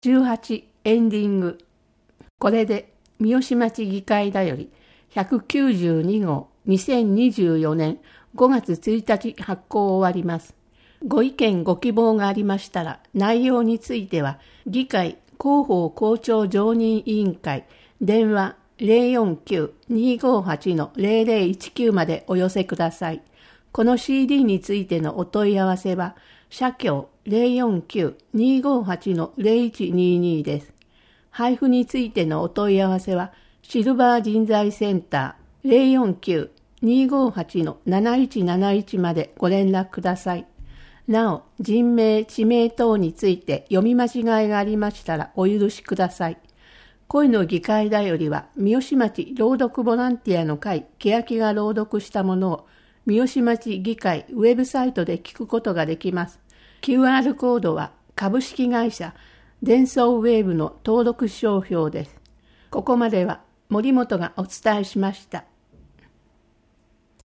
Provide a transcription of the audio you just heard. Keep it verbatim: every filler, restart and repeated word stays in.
じゅうはちエンディング。これで三好町議会だよりひゃくきゅうじゅうに号にせんにじゅうよねんごがつついたち発行終わります。ご意見ご希望がありましたら、内容については議会広報校長常任委員会電話 ゼロよんきゅう にーごーはち のゼロゼロいちきゅうまでお寄せください。この シーディー についてのお問い合わせは社協 ゼロよんきゅう にーごーはち のゼロいちにーにー です。配布についてのお問い合わせはシルバー人材センター ゼロよんきゅう にーごーはち のなないちなないちまでご連絡ください。なお、人名、地名等について読み間違いがありましたらお許しください。恋の議会だよりは、三好町朗読ボランティアの会、欅が朗読したものを、三好町議会ウェブサイトで聞くことができます。キューアール コードは株式会社デンソーウェーブの登録商標です。ここまでは森本がお伝えしました。